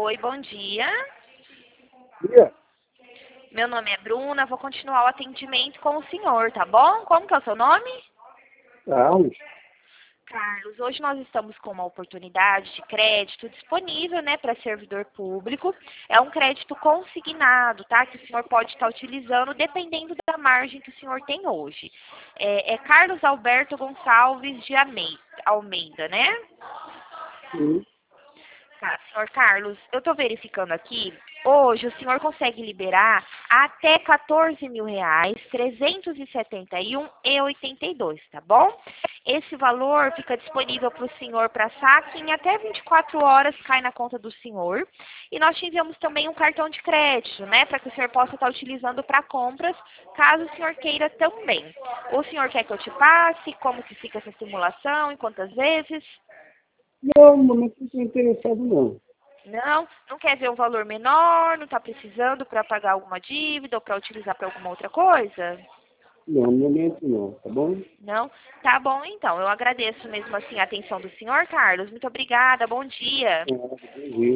Oi, bom dia. Dia? Meu nome é Bruna, vou continuar o atendimento com o senhor, tá bom? Como que é o seu nome? Carlos. Carlos, hoje nós estamos com uma oportunidade de crédito disponível, né, para servidor público. É um crédito consignado, tá? Que o senhor pode estar utilizando dependendo da margem que o senhor tem hoje. É Carlos Alberto Gonçalves de Almeida, né? Sim. Tá, senhor Carlos, eu estou verificando aqui. Hoje o senhor consegue liberar até R$ 14.000, 371,82, tá bom? Esse valor fica disponível para o senhor para saque em até 24 horas, cai na conta do senhor. E nós tivemos também um cartão de crédito, né, para que o senhor possa estar utilizando para compras, caso o senhor queira também. O senhor quer que eu te passe? Como que fica essa simulação? Em quantas vezes? Não, no momento não estou interessado, não. Não, não quer ver um valor menor, não está precisando para pagar alguma dívida ou para utilizar para alguma outra coisa? Não, no momento não, tá bom? Não? Tá bom, então. Eu agradeço mesmo assim a atenção do senhor, Carlos. Muito obrigada. Bom dia. Bom dia.